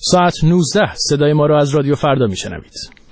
ساعت 19 صدای ما را از رادیو فردا میشنوید.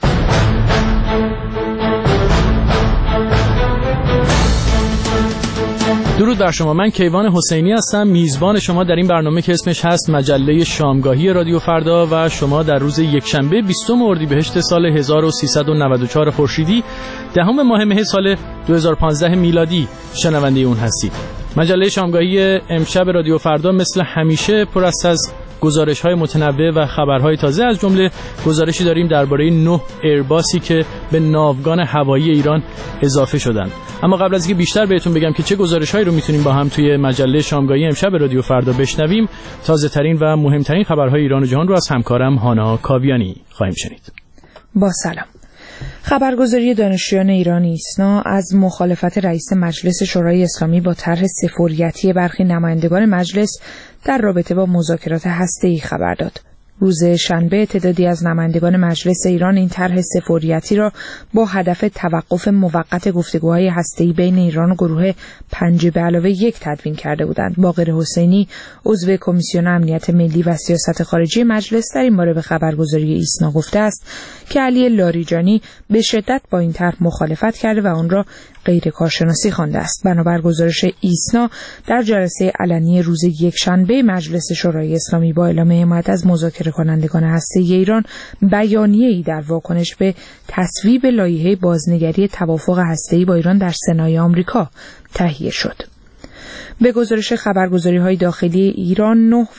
درود بر شما، من کیوان حسینی هستم، میزبان شما در این برنامه که اسمش هست مجله شامگاهی رادیو فردا و شما در روز یکشنبه 20 اردیبهشت سال 1394 خورشیدی 10 ماه مه سال 2015 میلادی شنونده اون هستید. مجله شامگاهی امشب رادیو فردا مثل همیشه پر است از گزارش‌های متنوع و خبرهای تازه، از جمله گزارشی داریم درباره 9 ایرباسی که به ناوگان هوایی ایران اضافه شدند. اما قبل از اینکه بیشتر بهتون بگم که چه گزارش‌هایی رو میتونیم با هم توی مجله شامگاهی امشب رادیو فردا بشنویم، تازه‌ترین و مهمترین خبرهای ایران و جهان رو از همکارم هانا کاویانی خواهیم شنید. با سلام. خبرگزاری دانشجویان ایران ایسنا از مخالفت رئیس مجلس شورای اسلامی با طرح سفوریتی برخی نمایندگان مجلس در رابطه با مذاکرات هسته‌ای خبر داد. روز شنبه تعدادی از نمایندگان مجلس ایران این طرح سفوریتی را با هدف توقف موقت گفتگوهای هسته‌ای بین ایران و گروه 5+1 تدوین کرده بودند. باقر حسینی، عضو کمیسیون امنیت ملی و سیاست خارجی مجلس، در این باره به خبرگزاری ایسنا گفته است که علی لاریجانی به شدت با این طرح مخالفت کرده و آن را غیر کارشناسی خوانده است. بنابر گزارش ایسنا، در جلسه علنی روز یکشنبه مجلس شورای اسلامی با اعلام حمایت از مذاکره کنندگان هسته‌ای ایران، بیانیه‌ای در واکنش به تصویب لایحه بازنگری توافق هسته‌ای با ایران در سنای آمریکا تهیه شد. به گزارش خبرگزاری‌های داخلی ایران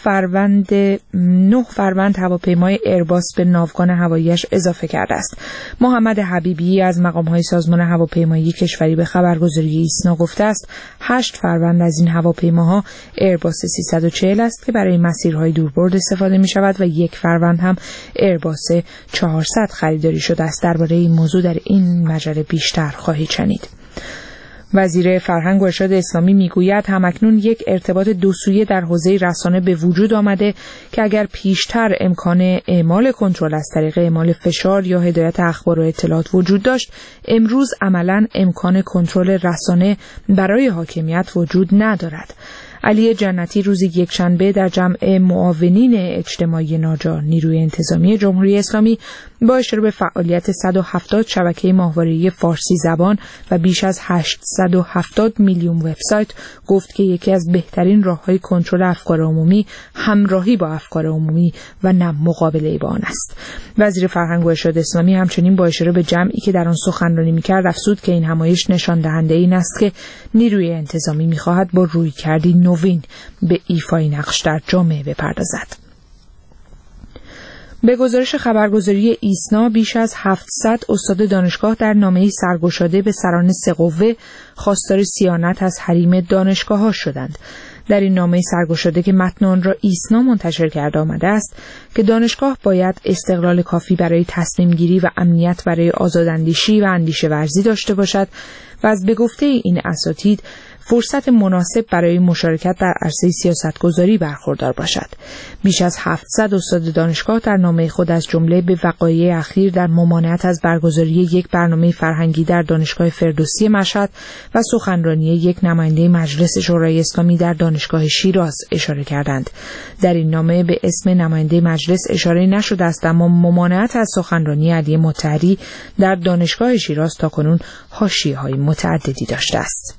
9 فروند هواپیمای ایرباس به ناوگان هوایی‌اش اضافه کرده است. محمد حبیبی از مقام‌های سازمان هواپیمایی کشوری به خبرگزاری ایسنا گفته است 8 فروند از این هواپیماها ایرباس 340 است که برای مسیرهای دوربرد استفاده می‌شود و 1 فروند هم ایرباس 400 خریداری شده است. درباره این موضوع در این مجله بیشتر خواهید شنید. وزیر فرهنگ و ارشاد اسلامی میگوید همکنون یک ارتباط دوسویه در حوزه رسانه به وجود آمده که اگر پیشتر امکان اعمال کنترل از طریق اعمال فشار یا هدایت اخبار و اطلاعات وجود داشت، امروز عملاً امکان کنترل رسانه برای حاکمیت وجود ندارد. علی جنتی روز یکشنبه در جمع معاونین اجتماعی ناجا نیروی انتظامی جمهوری اسلامی با اشاره به فعالیت 170 شبکه ماهواره‌ای فارسی زبان و بیش از 870 میلیون وبسایت گفت که یکی از بهترین راه‌های کنترل افکار عمومی همراهی با افکار عمومی و نه مقابله با آن است. وزیر فرهنگ و ارشاد اسلامی همچنین با اشاره به جمعی که در آن سخنرانی می‌کرد افزود که این همایش نشان دهنده این است که نیروی انتظامی می‌خواهد با رویکردی نوین به ایفای نقش در جامعه بپردازد. به گزارش خبرگزاری ایسنا بیش از 700 استاد دانشگاه در نامه‌ای سرگشاده به سران 3 قوه خواستار صیانت از حریم دانشگاه‌ها شدند. در این نامه سرگشاده که متن آن را ایسنا منتشر کرده آمده است که دانشگاه باید استقلال کافی برای تصمیم گیری و امنیت برای آزاداندیشی و اندیشه ورزی داشته باشد و از به گفته این اساتید فرصت مناسب برای مشارکت در عرصه سیاستگذاری برخوردار باشد. بیش از 700 استاد دانشگاه در نامه خود از جمله به وقایع اخیر در ممانعت از برگزاری یک برنامه فرهنگی در دانشگاه فردوسی مشهد و سخنرانی یک نماینده مجلس شورای اسلامی در دانشگاه شیراز اشاره کردند. در این نامه به اسم نماینده مجلس اشاره نشده است، اما ممانعت از سخنرانی علی مطهری در دانشگاه شیراز تاکنون حاشیه‌های متعددی داشته است.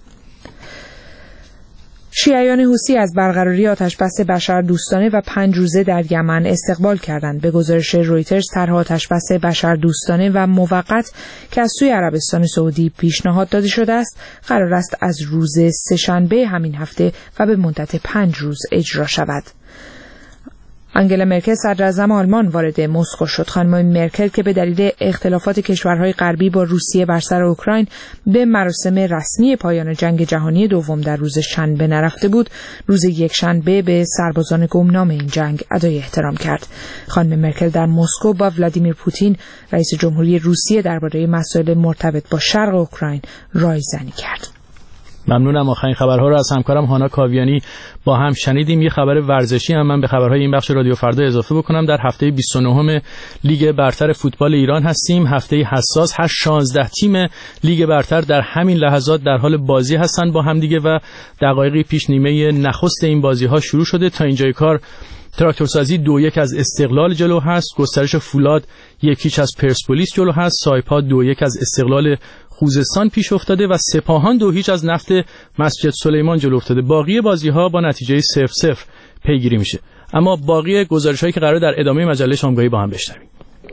شیعیان حوثی از برقراری آتشبس بشردوستانه و 5 روزه در یمن استقبال کردند. به گزارش رویترز طرح آتشبس بشردوستانه و موقت که از سوی عربستان سعودی پیشنهاد داده شده است قرار است از روز سه‌شنبه همین هفته و به مدت 5 روز اجرا شود. آنگلا مرکل صدراعظم آلمان وارد مسکو شد. خانم مرکل که به دلیل اختلافات کشورهای غربی با روسیه بر سر اوکراین به مراسم رسمی پایان جنگ جهانی دوم در روز شنبه نرفته بود، روز یکشنبه به سربازان گمنام این جنگ ادای احترام کرد. خانم مرکل در مسکو با ولادیمیر پوتین رئیس جمهوری روسیه درباره مسائل مرتبط با شرق اوکراین رایزنی کرد. ممنونم. آخرین خبرها رو از همکارم هانا کاویانی با هم شنیدیم. یه خبر ورزشی هم من به خبرهای این بخش رادیو فردا اضافه بکنم. در هفته 29 لیگ برتر فوتبال ایران هستیم. هفته حساس. 16 تیم لیگ برتر در همین لحظات در حال بازی هستند با هم دیگه و دقایقی پیش نیمه نخست این بازی‌ها شروع شده. تا اینجای کار تراکتورسازی 2-1 از استقلال جلو هست. گسترش فولاد 1-0 از پرسپولیس جلو هست. سایپا 2-1 از استقلال خوزستان پیش افتاده و سپاهان 2-0 از نفت مسجد سلیمان جلو افتاده. باقی بازی‌ها با نتیجه 0-0 پیگیری میشه. اما باقی گزارش‌هایی که قرار در ادامه مجله شامگاهی با هم بشنویم.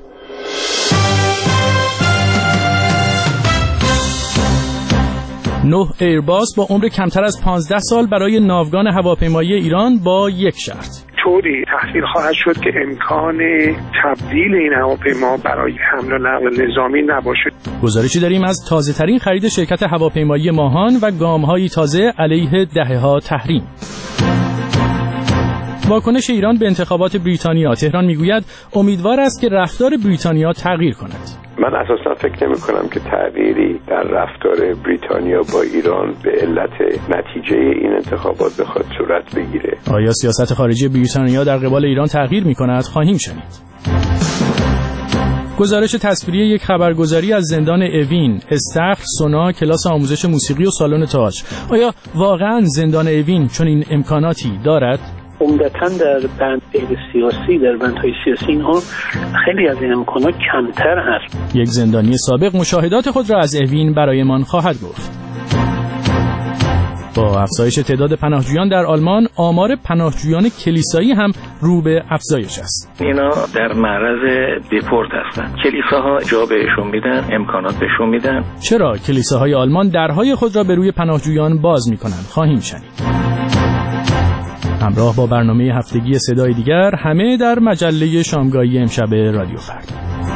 9 ایرباس با عمر کمتر از 15 سال برای ناوگان هواپیمایی ایران با یک شرط. طوری تحویل خواهد شد که امکان تبدیل این هواپیما برای حمل و نقل نظامی نباشه. گزارشی داریم از تازه ترین خرید شرکت هواپیمایی ماهان و گام‌های تازه علیه دهه‌ها تحریم. واکنش ایران به انتخابات بریتانیا. تهران میگوید امیدوار است که رفتار بریتانیا تغییر کند. من اساسا فکر نمی کنم که تغییری در رفتار بریتانیا با ایران به علت نتیجه این انتخابات بخواد صورت بگیره. آیا سیاست خارجی بریتانیا در قبال ایران تغییر می کند؟ خواهیم شنید. گزارش تصویری یک خبرگزاری از زندان اوین، استخر، سونا، کلاس آموزش موسیقی و سالن تئاتر. آیا واقعا زندان اوین چنین امکاناتی دارد؟ عمدتاً در بندهای سیاسی، در بندهای سیاسی اینها خیلی از این امکانات کمتر هست. یک زندانی سابق مشاهدات خود را از اوین برایمان خواهد گفت. با افزایش تعداد پناهجویان در آلمان، آمار پناهجویان کلیسایی هم رو به افزایش است. اینا در معرض دیپورت هستند. کلیساها جا بهشون میدن، امکانات بهشون میدن. چرا کلیساهای آلمان درهای خود را به روی پناهجویان باز میکنند؟ خواهیم شنید. همراه با برنامه هفتگی صدای دیگر، همه در مجله شامگاهی امشب رادیو فردا.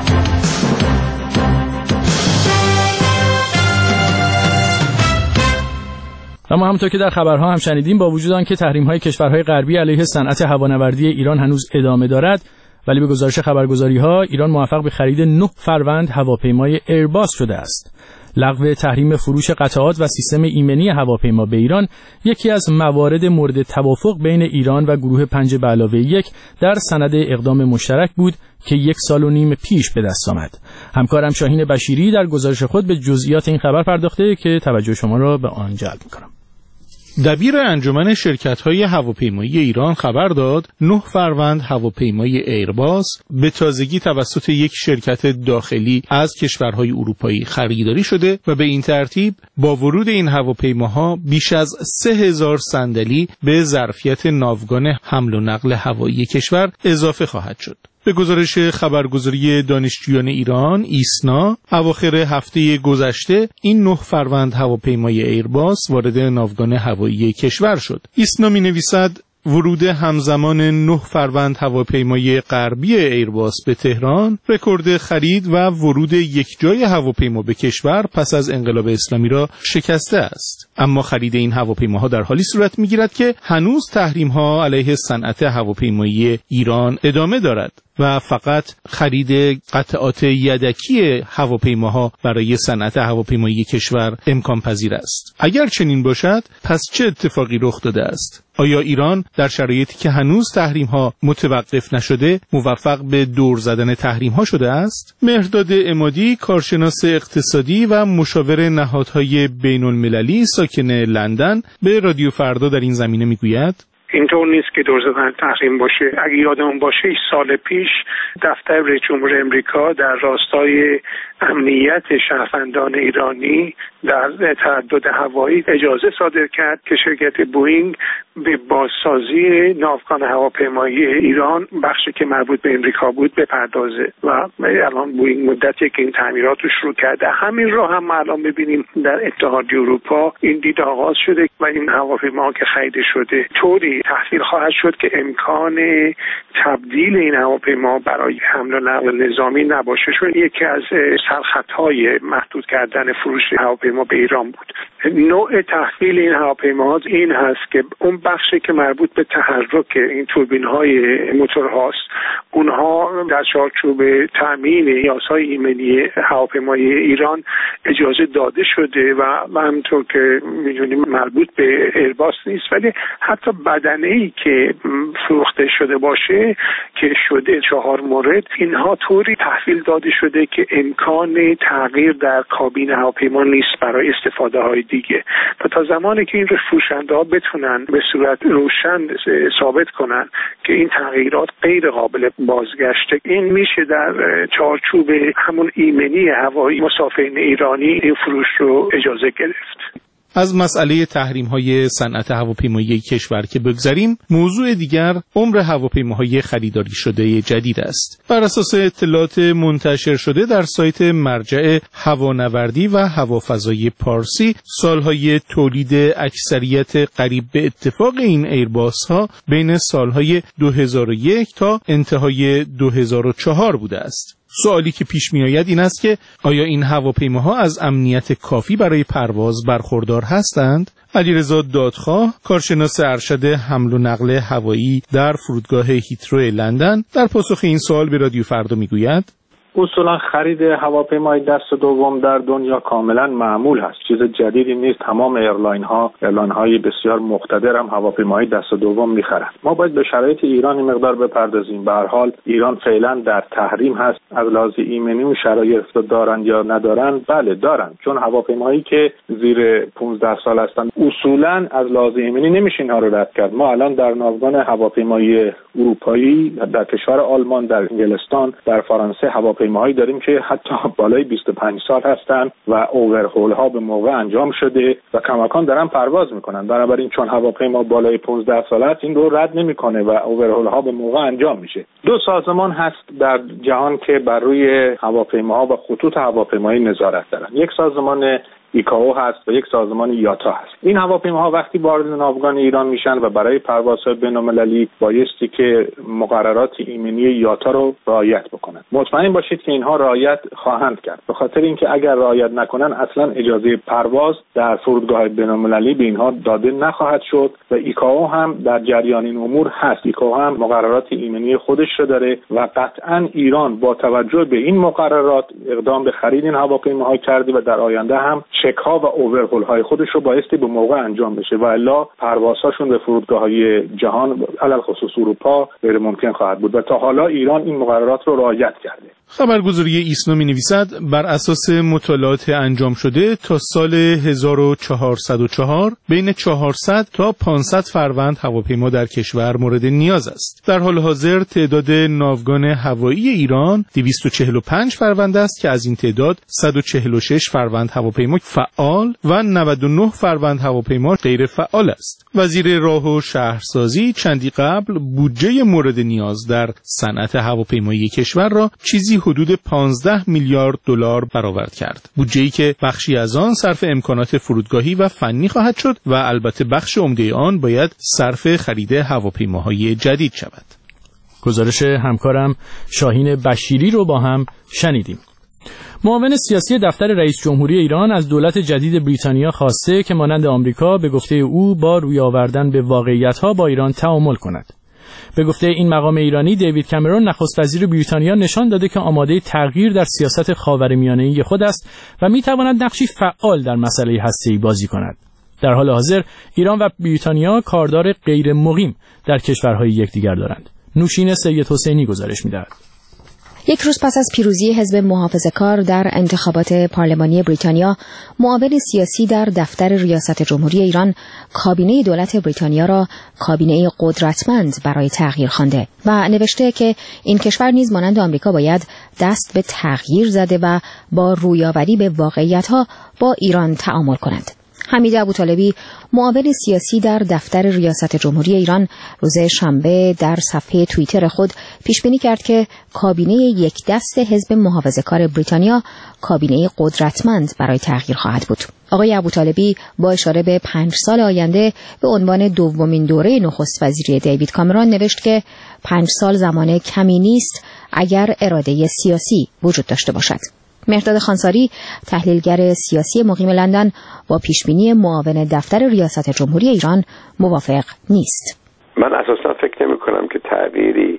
اما همونطور که در خبرها هم شنیدیم، با وجود آنکه تحریم‌های کشورهای غربی علیه صنعت هوانوردی ایران هنوز ادامه دارد، ولی به گزارش خبرگزاری‌ها ایران موفق به خرید 9 فروند هواپیمای ایرباس شده است. لغو تحریم فروش قطعات و سیستم ایمنی هواپیما به ایران یکی از موارد مورد توافق بین ایران و گروه 5+1 در سند اقدام مشترک بود که 1.5 سال پیش به دست آمد. همکارم شاهین بشیری در گزارش خود به جزئیات این خبر پرداخته که توجه شما را به آن جلب می‌کنم. دبیر انجمن شرکت‌های هواپیمایی ایران خبر داد 9 فروند هواپیمای ایرباس به تازگی توسط یک شرکت داخلی از کشورهای اروپایی خریداری شده و به این ترتیب با ورود این هواپیماها بیش از 3000 صندلی به ظرفیت ناوگان حمل و نقل هوایی کشور اضافه خواهد شد. به گزارش خبرگزاری دانشجویان ایران ایسنا، اواخر هفته گذشته این 9 فروند هواپیمای ایرباس وارد ناوگان هوایی کشور شد. ایسنا می‌نویسد ورود همزمان 9 فروند هواپیمای غربی ایرباس به تهران رکورد خرید و ورود یک جای هواپیما به کشور پس از انقلاب اسلامی را شکسته است. اما خرید این هواپیماها در حالی صورت می‌گیرد که هنوز تحریم‌ها علیه صنعت هواپیمایی ایران ادامه دارد و فقط خرید قطعات یدکی هواپیماها برای صنعت هواپیمایی کشور امکان پذیر است. اگر چنین باشد، پس چه اتفاقی رخ داده است؟ آیا ایران در شرایطی که هنوز تحریم‌ها متوقف نشده، موفق به دور زدن تحریم‌ها شده است؟ مهرداد عمادی، کارشناس اقتصادی و مشاور نهادهای بین‌المللی ساکن لندن، به رادیو فردا در این زمینه میگوید: اینطور نیست که دور زدن تحریم باشه. اگه یادمون باشه 6 سال پیش دفتر رئیس جمهور امریکا در راستای امنیت شهروندان ایرانی در تردد هوایی اجازه صادر کرد که شرکت بوئینگ به بازسازی ناوگان هواپیمایی ایران بخشی که مربوط به امریکا بود بپردازه و الان بوئینگ مدتی که این تعمیرات رو شروع کرده. همین رو هم الان ببینیم در اتحادیه اروپا این دید آغاز شده و این هواپیما که خریده شده طوری تحویل خواهد شد که امکان تبدیل این هواپیما برای حمل و نقل نظامی نباشه، چون یکی از سرخطهای محدود کردن فروش هواپیما به ایران بود. نوع تحویل این هواپیما این هست که اون بخشی که مربوط به تحرک این توربین‌های موتور هاست اونها در چارچوب تامین نیازهای ایمنی هواپیمای ایران اجازه داده شده و همونطور که می‌دونیم مربوط به ایرباس نیست، ولی حتی بدنه‌ای که فروخته شده باشه که شده 4 مورد، اینها طوری تحویل داده شده که امکان تغییر در کابین هواپیما نیست برای استفاده های دیگه و تا زمانی که این فروشنده ها بتونن به صورت روشن ثابت کنن که این تغییرات غیر قابل بازگشته، این میشه در چارچوب همون ایمنی هوایی مسافرین ایرانی این فروش رو اجازه گرفت. از مسئله تحریم‌های صنعت هواپیمایی کشور که بگذریم، موضوع دیگر عمر هواپیماهای خریداری شده جدید است. بر اساس اطلاعات منتشر شده در سایت مرجع هوانوردی و هوافضای پارسی، سالهای تولید اکثریت قریب به اتفاق این ایرباس‌ها بین سالهای 2001 تا انتهای 2004 بوده است. سوالی که پیش می آید این است که آیا این هواپیماها از امنیت کافی برای پرواز برخوردار هستند؟ علیرضا دادخواه، کارشناس ارشد حمل و نقل هوایی در فرودگاه هیترو لندن، در پاسخ این سوال به رادیو فردا می گوید: اصولا خرید هواپیمای دست دوم در دنیا کاملا معمول هست، چیز جدیدی نیست. تمام ایرلاین های بسیار مقتدر هم هواپیمای دست دوم میخرند. ما باید به شرایط ایران مقدار بپردازیم. به هر حال ایران فعلا در تحریم هست. از لحاظ ایمنی و شرایط دارن یا ندارن؟ بله دارن، چون هواپیمایی که زیر 15 سال هستن اصولا از لحاظ ایمنی نمیشه اینها رو رد کرد. ما الان در ناوگان هواپیمای اروپایی در کشور آلمان، در انگلستان، در فرانسه هواپیماهایی داریم که حتی بالای 25 سال هستن و اوورهول ها به موقع انجام شده و کماکان دارن پرواز میکنن. بنابراین چون هواپیما بالای 15 سال است این رو رد نمیکنه و اوورهول ها به موقع انجام میشه. 2 سازمان هست در جهان که بر روی هواپیماها و خطوط هواپیمایی نظارت دارن. یک سازمان ایکائو هست و یک سازمان یاتا هست. این هواپیماها وقتی وارد ناوگان ایران میشن و برای پروازهای بین‌المللی بایستی که مقررات ایمنی یاتا رو رعایت بکنن. مطمئن باشید که اینها رعایت خواهند کرد، به خاطر اینکه اگر رعایت نکنن اصلا اجازه پرواز در فرودگاه بین‌المللی به اینها داده نخواهد شد و ایکائو هم در جریان این امور هست. ایکائو هم مقررات ایمنی خودش رو داره و قطعا ایران با توجه به این مقررات اقدام به خرید این هواپیماها کرده و در آینده هم چک‌ها و اوورهول های خودش رو بایستی به موقع انجام بشه و الا پروازهاشون به فرودگاه‌های جهان علل خصوص اروپا غیر ممکن خواهد بود و تا حالا ایران این مقررات رو رعایت کرده. خبرگزاری ایسنا می‌نویسد بر اساس مطالعات انجام شده تا سال 1404 بین 400 تا 500 فروند هواپیما در کشور مورد نیاز است. در حال حاضر تعداد ناوگان هوایی ایران 245 فروند است که از این تعداد 146 فروند هواپیما فعال و 99 فروند هواپیما غیر فعال است. وزیر راه و شهرسازی چندی قبل بودجه مورد نیاز در صنعت هواپیمایی کشور را چیزی حدود 15 میلیارد دلار برآورد کرد. بودجه‌ای که بخشی از آن صرف امکانات فرودگاهی و فنی خواهد شد و البته بخش عمده آن باید صرف خرید هواپیماهای جدید شود. گزارش همکارم شاهین بشیری رو با هم شنیدیم. معاون سیاسی دفتر رئیس جمهوری ایران از دولت جدید بریتانیا خواسته که مانند آمریکا به گفته او با روی آوردن به واقعیت‌ها با ایران تعامل کند. به گفته این مقام ایرانی، دیوید کامرون نخست وزیر بریتانیا نشان داده که آماده تغییر در سیاست خاورمیانه‌ای خود است و می‌تواند نقشی فعال در مسئله هسته‌ای بازی کند. در حال حاضر ایران و بریتانیا کاردار غیر مقیم در کشورهای یکدیگر دارند. نوشین سید حسینی گزارش می‌دهد. یک روز پس از پیروزی حزب محافظه‌کار در انتخابات پارلمانی بریتانیا، معاون سیاسی در دفتر ریاست جمهوری ایران کابینه دولت بریتانیا را کابینه قدرتمند برای تغییر خوانده و نوشته که این کشور نیز مانند آمریکا باید دست به تغییر زده و با رویاوری به واقعیت‌ها با ایران تعامل کند. حمید ابوطالبی، معاون سیاسی در دفتر ریاست جمهوری ایران، روز شنبه در صفحه توییتر خود پیش بینی کرد که کابینه یک دست حزب محافظه‌کار بریتانیا کابینه قدرتمند برای تغییر خواهد بود. آقای ابوطالبی با اشاره به 5 سال آینده به عنوان دومین دوره نخست وزیری دیوید کامرون نوشت که 5 سال زمان کمی نیست اگر اراده سیاسی وجود داشته باشد. مهرداد خانساری، تحلیلگر سیاسی مقیم لندن، با پیشبینی معاون دفتر ریاست جمهوری ایران موافق نیست. من اساسا فکر نمی کنم که تغییری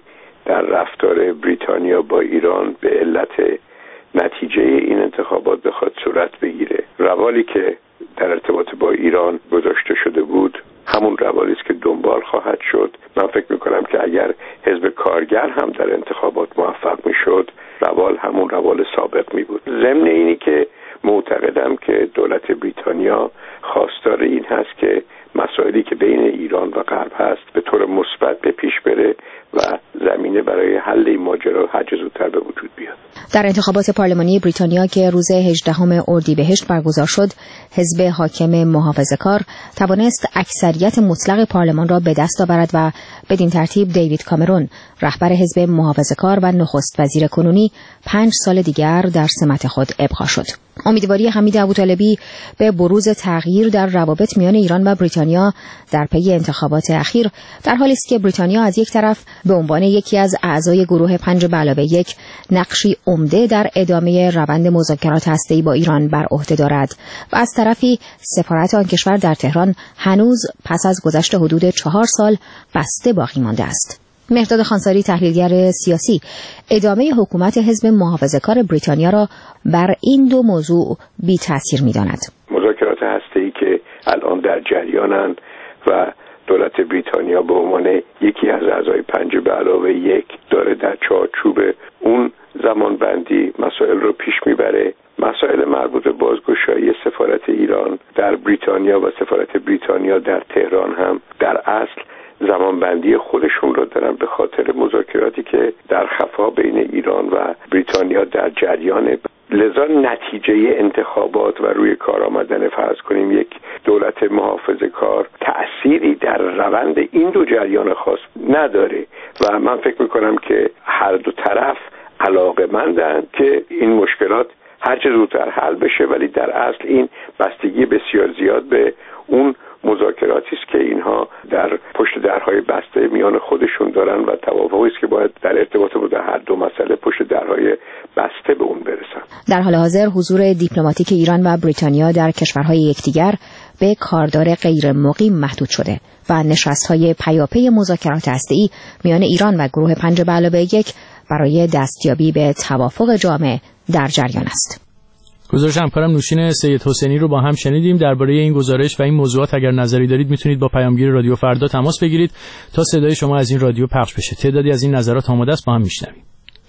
در رفتار بریتانیا با ایران به علت نتیجه این انتخابات بخواد صورت بگیره. روالی که در ارتباط با ایران گذاشته شده بود همون روالی است که دنبال خواهد شد. من فکر میکنم که اگر حزب کارگر هم در انتخابات موفق میشد روال همون روال سابق می بود. ضمن اینی که معتقدم که دولت بریتانیا خواستار این هست که مسائلی که بین ایران و غرب هست به طور مثبت به پیش بره و زمینه برای حل این ماجرا هر چه زودتر به وجود بیاد. در انتخابات پارلمانی بریتانیا که روز 18 اردیبهشت برگزار شد، حزب حاکم محافظه‌کار توانست اکثریت مطلق پارلمان را به دست آورد و بدین ترتیب دیوید کامرون، رهبر حزب محافظه‌کار و نخست وزیر کنونی، 5 سال دیگر در سمت خود ابقا شد. امیدواری حمید ابوطالبی به بروز تغییر در روابط میان ایران و بریتانیا در پی انتخابات اخیر در حالی است که بریتانیا از یک طرف به عنوان یکی از اعضای گروه 5+1 نقشی عمده در ادامه روند مذاکرات هسته‌ای با ایران بر عهده دارد و از طرفی سفارت آن کشور در تهران هنوز پس از گذشت حدود 4 سال بسته باقی مانده است. مهرداد خانساری، تحلیلگر سیاسی، ادامه حکومت حزب محافظه‌کار بریتانیا را بر این دو موضوع بی تأثیر می‌داند. مذاکرات هسته‌ای که الان در جریانند و دولت بریتانیا به عنوان یکی از اعضای 5+1 داره در چارچوب اون زمانبندی مسائل رو پیش میبره. مسائل مربوط به بازگشایی سفارت ایران در بریتانیا و سفارت بریتانیا در تهران هم در اصل زمانبندی خودشون رو دارن به خاطر مذاکراتی که در خفا بین ایران و بریتانیا در جریانه. لذا نتیجه انتخابات و روی کار آمدن فرض کنیم یک دولت محافظه‌کار تأثیری در روند این دو جریان خاص نداره و من فکر میکنم که هر دو طرف علاقه‌مندند که این مشکلات هر چه زودتر حل بشه، ولی در اصل این بستگی بسیار زیاد به اون مذاکراتی است که اینها در پشت درهای بسته میان خودشون دارن و توافقی است که باید در ارتباط با هر دو مسئله پشت درهای بسته به اون برسن. در حال حاضر حضور دیپلماتیک ایران و بریتانیا در کشورهای یکدیگر به کاردار غیر مقیم محدود شده و نشست‌های پیاپی مذاکرات هسته‌ای میان ایران و گروه 5+1 برای دستیابی به توافق جامع در جریان است. گزارش همکارم نوشین سید حسینی رو با هم شنیدیم. درباره این گزارش و این موضوعات اگر نظری دارید میتونید با پیامگیر رادیو فردا تماس بگیرید تا صدای شما از این رادیو پخش بشه. تعدادی از این نظرات آماده است، با هم میشنویم.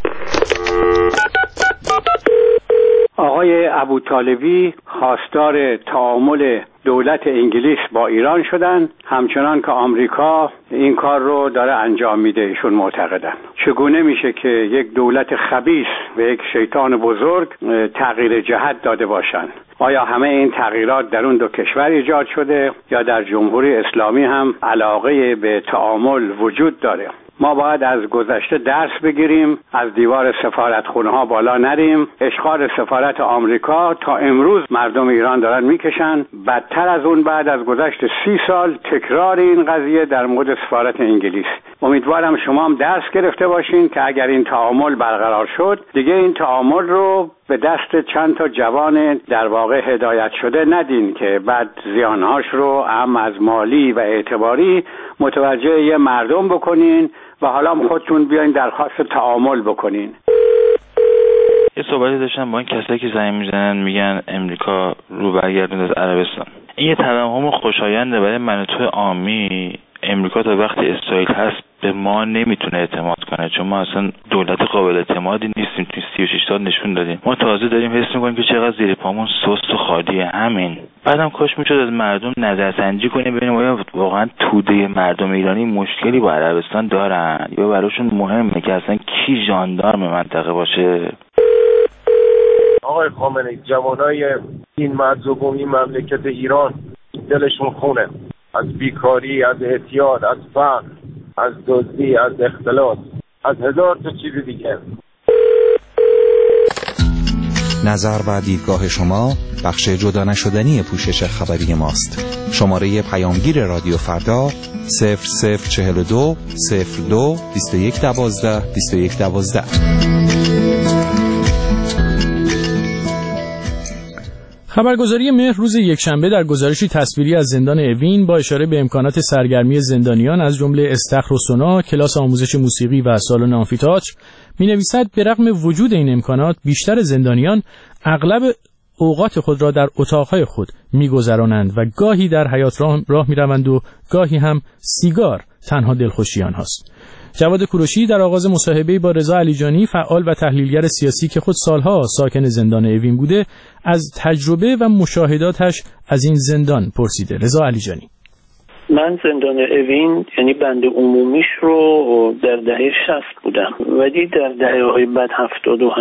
آقای ابوطالبی خواستار تعامل دولت انگلیس با ایران شدن، همچنان که آمریکا این کار رو داره انجام میده. ایشون معتقدن چگونه میشه که یک دولت خبیث و یک شیطان بزرگ تغییر جهت داده باشن؟ آیا همه این تغییرات در اون دو کشور ایجاد شده یا در جمهوری اسلامی هم علاقه به تعامل وجود داره؟ ما باید از گذشته درس بگیریم، از دیوار سفارتخونه ها بالا نریم. اشغال سفارت آمریکا تا امروز مردم ایران دارن میکشن. بدتر از اون بعد از گذشت 30 سال تکرار این قضیه در مورد سفارت انگلیس. امیدوارم شما هم درس گرفته باشین که اگر این تعامل برقرار شد دیگه این تعامل رو به دست چند تا جوان در واقع هدایت شده ندین که بعد زیانهاش رو هم از مالی و اعتباری متوجه یه مردم بکنین و حالا خودتون بیاین درخواست تعامل بکنین. یه صحبتی داشتم با این کسایی که زنگ میزنن میگن امریکا رو برگردوند از عربستان. این یه توهم خوشاینده برای من و تو عامی. امریکا تا وقتی اسرائیل هست به ما نمیتونه اعتماد کنه، چون ما اصلا دولت قابل اعتمادی نیستیم. توی 36 سال نشون دادیم. ما تازه داریم حس میکنیم که چقدر زیر پامون سست و خالیه. همین بعدم کاش میشد از مردم نظرسنجی کنیم ببینیم آیا واقعا توده مردم ایرانی مشکلی با عربستان دارن یا براشون مهمه که اصلا کی ژاندارم منطقه باشه. آقای خامنه‌ای، جوانای این مرزوب و این مملکت ایران دلشون خونه از بیکاری، از اعتیاد، از فقر، از دزدی، از اختلاط، از هزار تا چیز دیگه. نظر و دیدگاه شما بخش جدا نشدنی پوشش خبری ماست. شماره پیامگیر رادیو فردا 0042 02 21 12 21 12. خبرگزاری مهر روز یکشنبه در گزارشی تصویری از زندان اوین با اشاره به امکانات سرگرمی زندانیان از جمله استخر و سونا، کلاس آموزش موسیقی و سالن آمفی‌تئاتر می‌نویسد به رغم وجود این امکانات بیشتر زندانیان اغلب اوقات خود را در اتاقهای خود می‌گذرانند و گاهی در حیاط راه می‌روند و گاهی هم سیگار تنها دلخوشی آنهاست. جواد کوروشی در آغاز مصاحبه با رضا علیجانی فعال و تحلیلگر سیاسی که خود سالها ساکن زندان اوین بوده از تجربه و مشاهداتش از این زندان پرسیده. رضا علیجانی: من زندان اوین یعنی بند عمومیش رو در دهه 60 بودم، ولی در دهه‌های بعد 70 و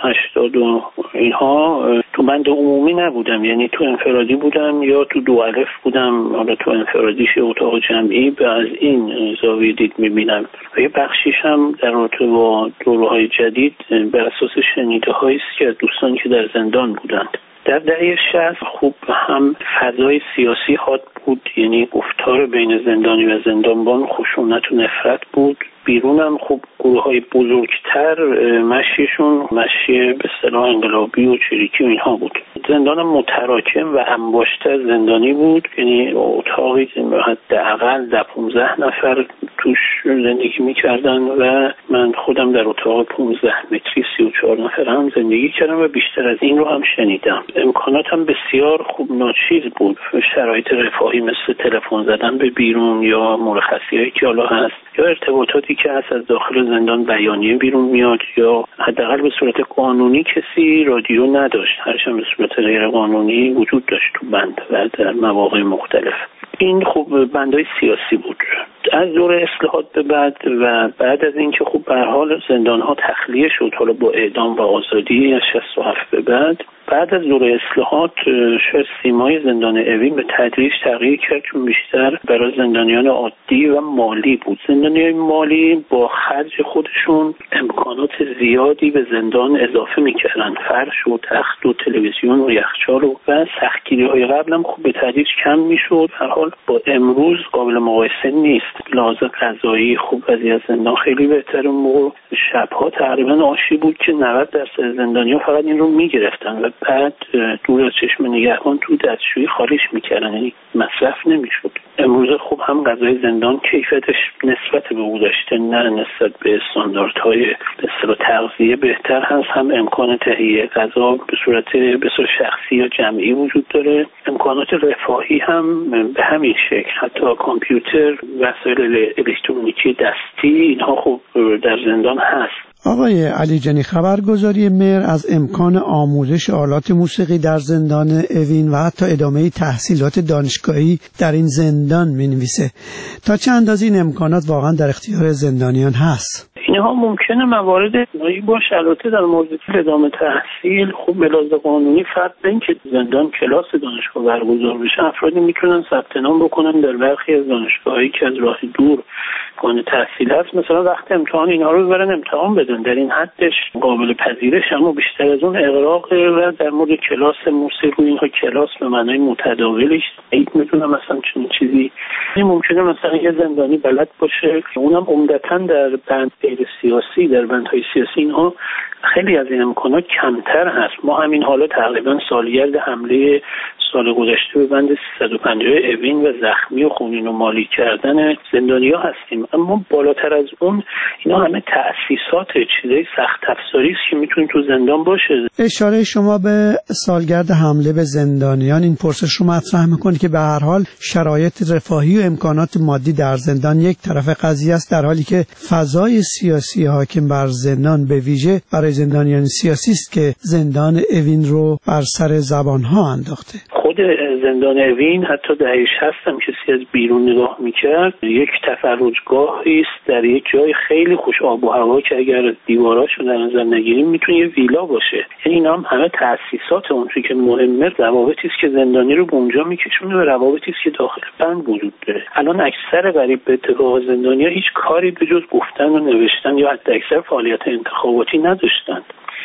80 و اینها تو بند عمومی نبودم، یعنی تو انفرادی بودم یا تو 2 بودم. حالا تو انفرادیش اتاق جمعی به از این زاویه دید می‌بینم و یه بخشیش هم در رابطه با دوره‌های جدید بر اساس شنیده‌هایی است که از دوستانی که در زندان بودند. در دهه 60 خوب هم فضای سیاسی حاد بود، یعنی گفتار بین زندانی و زندانبان خشونت و نفرت بود. بیرون هم خوب گروه‌های بزرگتر مشیشون مشی به اصطلاح انقلابی و چریکی و اینها بود. زندان متراکم و انباشته زندانی بود، یعنی اتاقی حداقل 15 نفر توش زندگی می‌کردن و من خودم در اتاق 15 متری 34 نفر هم زندگی کردم و بیشتر از این رو هم شنیدم. امکانات هم بسیار خوب ناچیز بود، شرایط رفاهی مثل تلفن زدن به بیرون یا مرخصی‌هایی که حالا هست یا ارتباطاتی که از داخل زندان بیانیه بیرون میاد یا حداقل به صورت قانونی کسی رادیو نداشت، هرچند به صورت غیر قانونی وجود داشت تو بند و در مواقع مختلف. این خوب بندهای سیاسی بود. از دور اصلاحات به بعد از اینکه خب به هر حال زندان‌ها تخلیه شد، حالا با اعدام و آزادی از 67 به بعد از دور اصلاحات شاید سیمای زندان اوین به تدریج تغییر کرد، چون بیشتر برای زندانیان عادی و مالی بود. زندانیان مالی با خرج خودشون امکانات زیادی به زندان اضافه می‌کردن، فرش و تخت و تلویزیون و یخچال و سختگیری‌های قبل هم خب به تدریج کم می‌شد. هر حال با امروز قابل مقایسه نیست. لحاظ غذایی خوب وضعیت زندان خیلی بهتره. موقع شب‌ها تقریبا آشی بود که 90% زندانیان فقط این رو می‌گرفتن و بعد دور از چشم نگهبان تو دستشویی خالیش میکردن، یعنی مصرف نمیشد. امروز خوب هم غذای زندان کیفیتش نسبت به او داشته، نه نسبت به استانداردهای به اصطلاح تغذیه بهتر هست، هم امکان تهیه غذا به صورت شخصی یا جمعی وجود داره. امکانات رفاهی هم به همین شکل، حتی کامپیوتر، وسایل الکترونیکی دستی، اینها خوب در زندان هست. آقای علیجانی، خبرگزاری مهر از امکان آموزش آلات موسیقی در زندان اوین و حتی ادامه تحصیلات دانشگاهی در این زندان می‌نویسه. تا چه اندازه این امکانات واقعا در اختیار زندانیان هست؟ اینها ممکنه موارد نایی باشه. البته در مورد ادامه تحصیل خوب به لحاظ قانونی فرق بین اینکه زندان کلاس دانشگاه برگزار بشه، افرادی میتونن ثبت نام بکنن در برخی از دانشگاهایی که از راه دور امکان تحصیل هست، مثلا وقت امتحان اینها رو ببرن امتحان بدن، در این حدش قابل پذیرش. اما بیشتر از اون اغراق و در مورد کلاس موسیقی، اینها کلاس به معنای متداولش این میتونه مثلا چنین چیزی ممکنه مثلا یه زندانی بلد باشه، اونم عمدتاً در بند سیاسی، در بندهای سیاسی اینها خیلی از این امکانات کمتر هست. ما همین حالا تقریبا سالگرد حمله سال گذشته به بند 350 اوین و زخمی و خونین و مالی کردن زندانی‌ها هستیم، اما بالاتر از اون اینا همه تأسیسات چیزای سخت افزاری است که میتونه تو زندان باشه. اشاره شما به سالگرد حمله به زندانیان، این پرسش رو مطرح می‌کنه که به هر حال شرایط رفاهی و امکانات مادی در زندان یک طرف قضیه است، در حالی که فضای سیاسی حاکم بر زندان به ویژه برای زندانیان سیاسی است که زندان اوین رو بر سر زبان‌ها انداخته. خود زندان اوین حتی دهه 60 هم کسی از بیرون نگاه میکرد یک تفرجگاهی است در یک جای خیلی خوش آب و هوا که اگر دیواراشو در نظر نگیریم میتونه یه ویلا باشه. یعنی اینا هم همه تأسیسات اونجوری که مهمه، روابطی است که زندانی رو به اونجا میکشونه و روابطی است که داخل بند وجود داره. الان اکثر قریب به اتفاق زندانیا هیچ کاری به جز گفتن و نوشتن یا حتی اکثر فعالیت انتخاباتی نداشتن.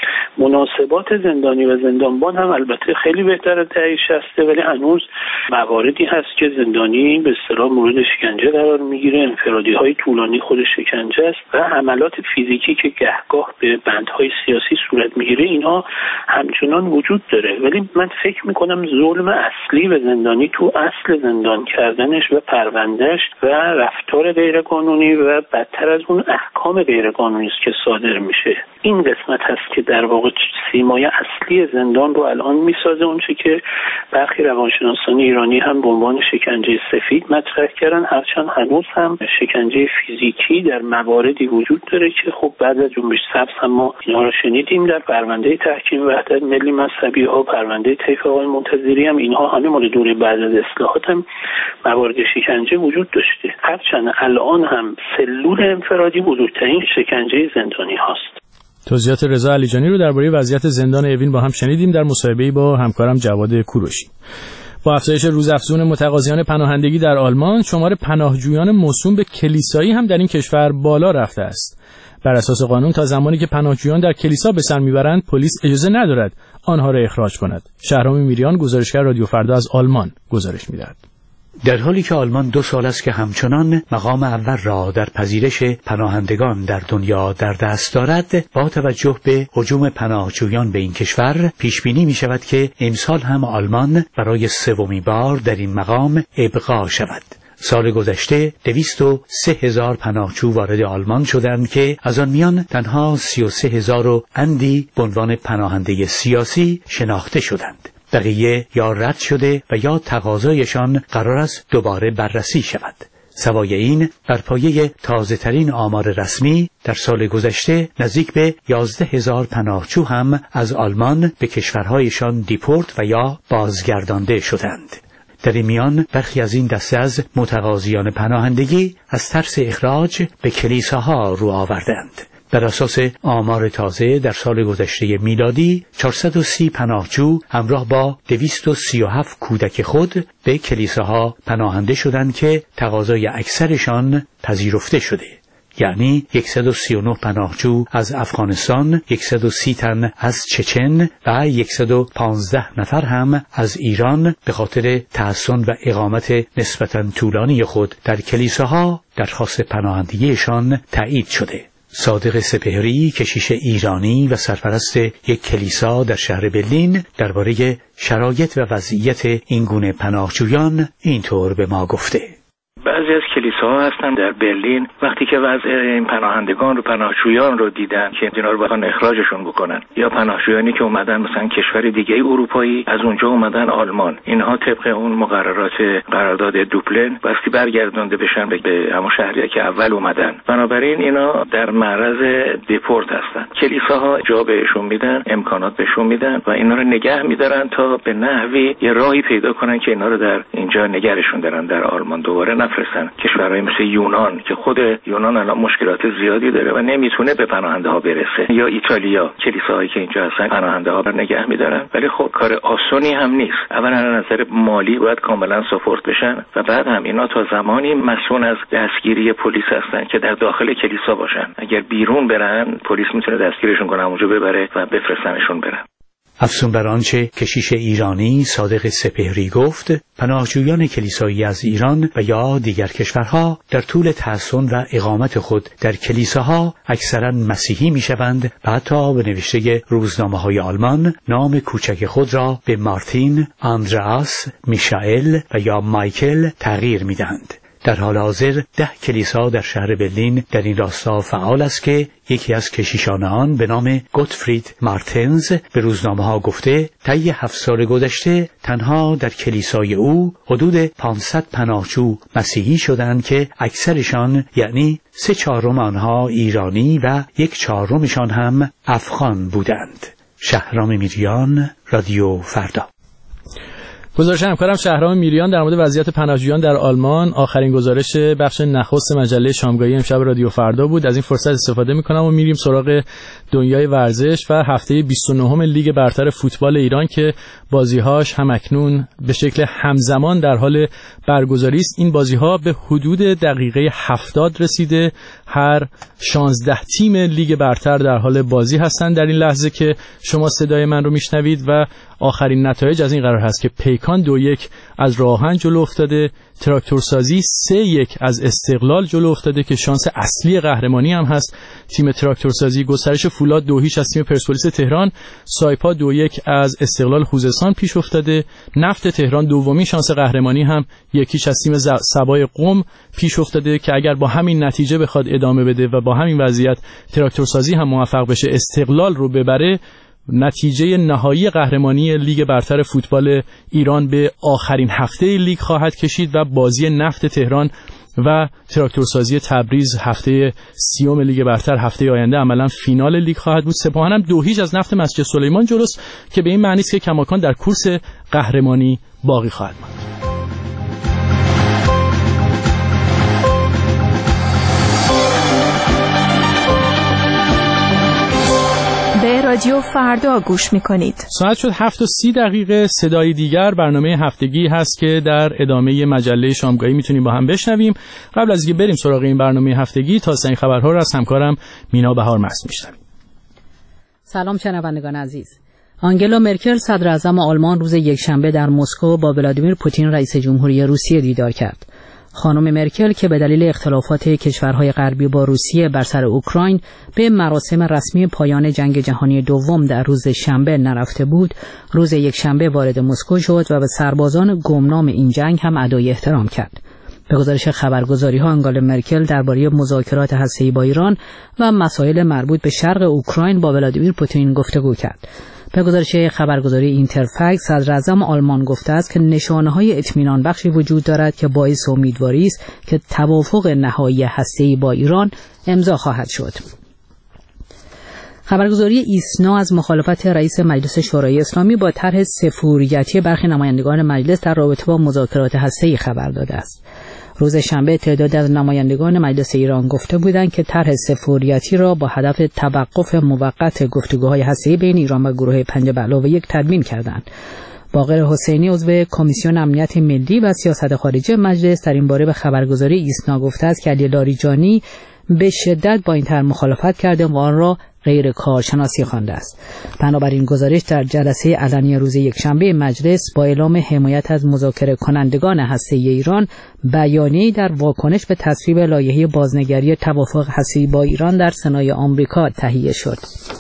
مناسبات زندانی و زندانبان هم البته خیلی بهتر از دهه 60، ولی هنوز مواردی هست که زندانی به اصطلاح مورد شکنجه قرار میگیره، انفرادی‌های طولانی خود شکنجه است و حملات فیزیکی که گهگاه به بندهای سیاسی صورت میگیره، اینها همچنان وجود داره. ولی من فکر میکنم ظلم اصلی به زندانی تو اصل زندان کردنش و پروندهش و رفتار غیرقانونی و بدتر از اون احکام غیرقانونی است که صادر میشه. این قسمت هست که در واقع سیمای اصلی زندان رو الان میسازه، اونچه که برخی روانشناسان ایرانی هم به عنوان شکنجه سفید مطرح کردن، هرچند هنوز هم شکنجه فیزیکی در مواردی وجود داره که خب بعد از جنبش سبز هم ما اینا رو شنیدیم. در پرونده تحکیم وحدت ملی مذهبی ها، پرونده طیف آقای منتظری هم، اینها همه مال دوره بعد از اصلاحات هم موارد شکنجه وجود داشته. هرچند الان هم سلول انفرادی بزرگترین شکنجه زندانی هاست. توضیحات رضا علیجانی رو درباره وضعیت زندان اوین با هم شنیدیم در مصاحبه‌ای با همکارم جواد کوروشی. با افزایش روزافزون متقاضیان پناهندگی در آلمان، شمار پناهجویان موسوم به کلیسایی هم در این کشور بالا رفته است. بر اساس قانون تا زمانی که پناهجویان در کلیسا به سر میبرند، پلیس اجازه ندارد آنها را اخراج کند. شهرام میریان، گزارشگر رادیو فردا از آلمان، گزارش می‌دهد. در حالی که آلمان 2 سال است که همچنان مقام اول را در پذیرش پناهندگان در دنیا در دست دارد، با توجه به هجوم پناهجویان به این کشور پیش بینی می شود که امسال هم آلمان برای 3مین بار در این مقام ابقا شود. سال گذشته 203,000 پناهجو وارد آلمان شدند که از آن میان تنها 33,000 و اندی به عنوان پناهنده سیاسی شناخته شدند. بقیه یا رد شده و یا تقاضایشان قرار است دوباره بررسی شود. سوای این، بر پایه تازه‌ترین آمار رسمی در سال گذشته نزدیک به 11,000 پناهجو هم از آلمان به کشورهایشان دیپورت و یا بازگردانده شدند. در این میان برخی از این دسته از متقاضیان پناهندگی از ترس اخراج به کلیساها رو آوردند. بر اساس آمار تازه در سال گذشته میلادی 430 پناهجو همراه با 237 کودک خود به کلیساها پناهنده شدند که تقاضای اکثرشان پذیرفته شده. یعنی 139 پناهجو از افغانستان، 130 تن از چچن و 115 نفر هم از ایران به خاطر تحصن و اقامت نسبتاً طولانی خود در کلیساها درخواست پناهندگیشان تایید شده. صادق سپهری، کشیش ایرانی و سرپرست یک کلیسا در شهر برلین، درباره شرایط و وضعیت این گونه پناهجویان اینطور به ما گفته: بعضی از کلیساها هستن در برلین، وقتی که وضع این پناهندگان رو، پناهجویان رو دیدن که اینا رو بخوان اخراجشون بکنن، یا پناهجویانی که اومدن مثلا کشور دیگه اروپایی از اونجا اومدن آلمان، اینها طبق اون مقررات قرارداد دوبلن وقتی برگردونده بشن به همون شهری که اول اومدن، بنابراین اینا در معرض دیپورت هستن. کلیساها جا بهشون میدن، امکانات بهشون میدن و اینا رو نگه میدارن تا به نحوی یه راهی پیدا کنن که اینا رو در اینجا نگرشون دارن در آلمان دوباره نفرستن. کشورهای مثل یونان که خود یونان الان مشکلات زیادی داره و نمیتونه به پناهنده ها برسه، یا ایتالیا، کلیساهایی که اینجا هستن پناهنده ها رو نگه میدارن، ولی خب کار آسونی هم نیست. اولا از نظر مالی باید کاملا ساپورت بشن و بعد هم اینا تا زمانی مسئول از دستگیری پلیس هستن که در داخل کلیسا باشن. اگر بیرون برن پلیس میتونه دستگیرشون کنه، اونجا ببره و بفرستنشون برن. افزون بر آنچه کشیش ایرانی صادق سپهری گفت، پناهجویان کلیسایی از ایران و یا دیگر کشورها در طول تحصن و اقامت خود در کلیساها اکثرا مسیحی میشوند و حتی به نوشته روزنامه‌های آلمان نام کوچک خود را به مارتین، آندرآس، میشائل و یا مایکل تغییر میدهند. در حال حاضر 10 کلیسا در شهر برلین در این راستا فعال است که یکی از کشیشان آن به نام گوتفرید مارتنز به روزنامه‌ها گفته طی 7 سال گذشته تنها در کلیسای او حدود 500 پناهجو مسیحی شدند که اکثرشان یعنی 3/4 آنها ایرانی و 1/4 هم افغان بودند. شهرام میریان، رادیو فردا. گزارش همکارم شهرام میریان در مورد وضعیت پناهجویان در آلمان، آخرین گزارش بخش نخست مجله شامگاهی امشب رادیو فردا بود. از این فرصت استفاده میکنم و میریم سراغ دنیای ورزش و هفته 29 لیگ برتر فوتبال ایران که بازی‌هاش همکنون به شکل همزمان در حال برگزاری است. این بازی‌ها به حدود دقیقه 70 رسیده. هر 16 تیم لیگ برتر در حال بازی هستند در این لحظه که شما صدای من رو میشنوید و آخرین نتایج از این قرار هست که پیکان 2-1 از راهن جلو افتاده، تراکتورسازی 3-1 از استقلال جلو افتاده که شانس اصلی قهرمانی هم هست تیم تراکتورسازی. گسترش فولاد 2-0 از تیم پرسپولیس تهران، سایپا 2-1 از استقلال خوزستان پیش افتاده، نفت تهران دومین شانس قهرمانی هم 1-0 از تیم سبای قم پیش افتاده که اگر با همین نتیجه بخواد ادامه بده و با همین وضعیت تراکتورسازی هم موفق بشه استقلال رو ببره، نتیجه نهایی قهرمانی لیگ برتر فوتبال ایران به آخرین هفته لیگ خواهد کشید و بازی نفت تهران و تراکتورسازی تبریز هفته 30 لیگ برتر هفته آینده عملا فینال لیگ خواهد بود. سپاهان هم 2-0 از نفت مسجد سلیمان جلوست که به این معنی است که کماکان در کورس قهرمانی باقی خواهد ماند. به رادیو فردا گوش میکنید. ساعت شد 7:30. صدای دیگر برنامه هفتگی هست که در ادامه مجله شامگاهی میتونیم با هم بشنویم. قبل از اینکه بریم سراغ این برنامه هفتگی تازه‌ترین خبرها را از همکارم مینا بهار مست میشنویم. سلام شنوندگان عزیز. آنگلا مرکل صدر اعظم آلمان روز یکشنبه در مسکو با ولادیمیر پوتین رئیس جمهوری روسیه دیدار کرد. خانم مرکل که به دلیل اختلافات کشورهای غربی با روسیه بر سر اوکراین به مراسم رسمی پایان جنگ جهانی دوم در روز شنبه نرفته بود، روز یکشنبه وارد مسکو شد و به سربازان گمنام این جنگ هم ادای احترام کرد. به گزارش خبرگزاری‌ها آنگلا مرکل درباره مذاکرات هسته‌ای با ایران و مسائل مربوط به شرق اوکراین با ولادیمیر پوتین گفتگو کرد. به گزارش خبرگزاری اینترفکس صدر اعظم آلمان گفته است که نشانه‌های اطمینان بخشی وجود دارد که باعث امیدواری است که توافق نهایی هسته‌ای با ایران امضا خواهد شد. خبرگزاری ایسنا از مخالفت رئیس مجلس شورای اسلامی با طرح صفوریتی برخی نمایندگان مجلس در رابطه با مذاکرات هسته‌ای خبر داده است. روز شنبه تعدادی از نمایندگان مجلس ایران گفته بودند که طرح صفوریتی را با هدف توقف موقت گفتگوهای هسته‌ای بین ایران و گروه 5+1 تدوین کردند. باقر حسینی عضو کمیسیون امنیت ملی و سیاست خارجی مجلس در این باره به خبرگزاری ایسنا گفته است که علی لاریجانی به شدت با این طرح مخالفت کرده و آن را غیر کارشناسی خوانده است. بنابراین گزارش در جلسه علنی روز یکشنبه مجلس با اعلام حمایت از مذاکره کنندگان هسته‌ای ایران بیانیه‌ای در واکنش به تصویب لایحه بازنگری توافق هسته‌ای با ایران در سنای آمریکا تهیه شد.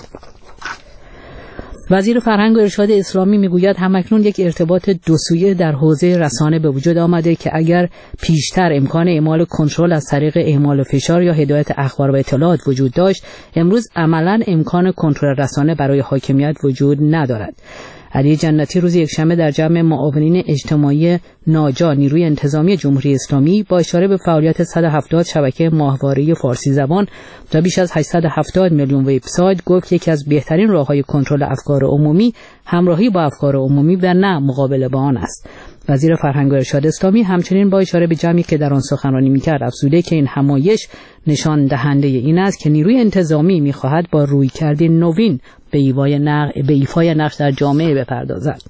وزیر فرهنگ و ارشاد اسلامی میگوید همکنون یک ارتباط دو سویه در حوزه رسانه به وجود آمده که اگر پیشتر امکان اعمال کنترل از طریق اعمال فشار یا هدایت اخبار و اطلاعات وجود داشت، امروز عملاً امکان کنترل رسانه برای حاکمیت وجود ندارد. علی جنتی روز یکشنبه در جمع معاونین اجتماعی ناجا نیروی انتظامی جمهوری اسلامی با اشاره به فعالیت 170 شبکه ماهواره فارسی زبان و بیش از 870 میلیون وبسایت گفت یکی از بهترین راه‌های کنترل افکار عمومی همراهی با افکار عمومی و نه مقابله با آن است. وزیر فرهنگ و ارشاد اسلامی همچنین با اشاره به جمعی که در آن سخنرانی می‌کرد افزوده که این همایش نشان دهنده این است که نیروی انتظامی می‌خواهد با رویکردی نوین به ایفای نقش در جامعه بپردازد.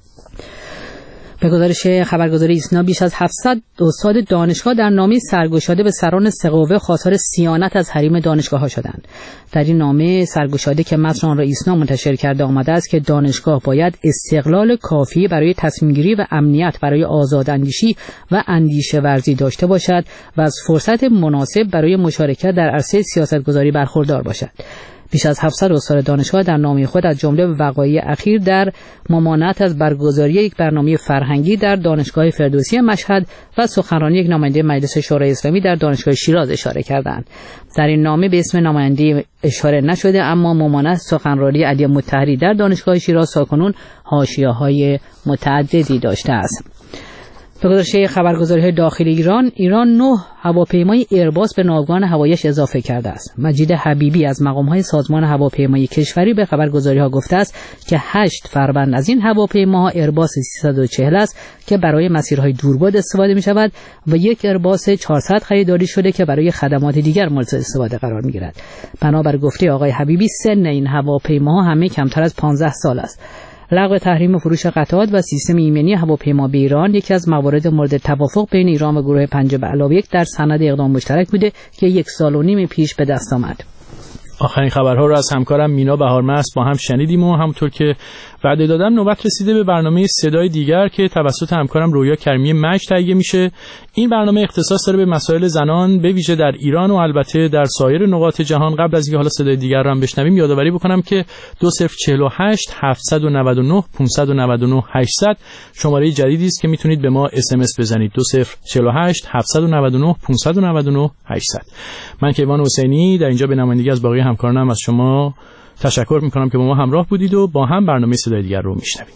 به گزارش خبرگزاری ایسنا بیش از 700 استاد دانشگاه در نامه سرگشاده به سران سقوه خواستار صیانت از حریم دانشگاه‌ها شدند. در این نامه سرگشاده که متن آن را ایسنا منتشر کرده آمده است که دانشگاه باید استقلال کافی برای تصمیم‌گیری و امنیت برای آزاداندیشی و اندیشه ورزی داشته باشد و از فرصت مناسب برای مشارکت در عرصه سیاستگذاری برخوردار باشد. بیش از 700 استاد دانشگاه در نامه خود از جمله وقایع اخیر در ممانعت از برگزاری یک برنامه فرهنگی در دانشگاه فردوسی مشهد و سخنرانی یک نماینده مجلس شورای اسلامی در دانشگاه شیراز اشاره کردند. در این نامه به اسم نماینده اشاره نشده، اما ممانعت سخنرانی علی مطهری در دانشگاه شیراز تاکنون حاشیه‌های متعددی داشته است. به گزارش خبرگزاری‌های داخلی ایران 9 هواپیمای ایرباس به ناوگان هواییش اضافه کرده است. مجید حبیبی از مقام‌های سازمان هواپیمایی کشوری به خبرگزاری‌ها گفته است که 8 فروند از این هواپیماها ایرباس 340 است که برای مسیرهای دوربرد استفاده می‌شود و یک ایرباس 400 خریداری شده که برای خدمات دیگر مورد استفاده قرار می‌گیرد. بنابر گفته آقای حبیبی سن این هواپیماها همه کمتر از 15 سال است. لغو تحریم فروش قطعات و سیستم ایمنی هواپیما به ایران یکی از موارد مورد توافق بین ایران و گروه 5+1 در سند اقدام مشترک بوده که 1.5 سال پیش به دست آمد. آخرین خبرها رو از همکارم مینا بهارمست با هم شنیدیم و همونطور که وعده دادم نوبت رسیده به برنامه صدای دیگر که توسط همکارم رویا کریمی مجد تهیه میشه. این برنامه اختصاص داره به مسائل زنان به ویژه در ایران و البته در سایر نقاط جهان. قبل از اینکه حالا صدای دیگر رو هم بشنویم یادآوری بکنم که 2048 799 599 800 شماره جدیدی است که میتونید به ما SMS بزنید. 2048 799 599 800. من کیوان حسینی در اینجا به نمایندگی از باقی همکارانم از شما تشکر میکنم که با ما همراه بودید و با هم برنامه صدای دیگر رو میشنویم.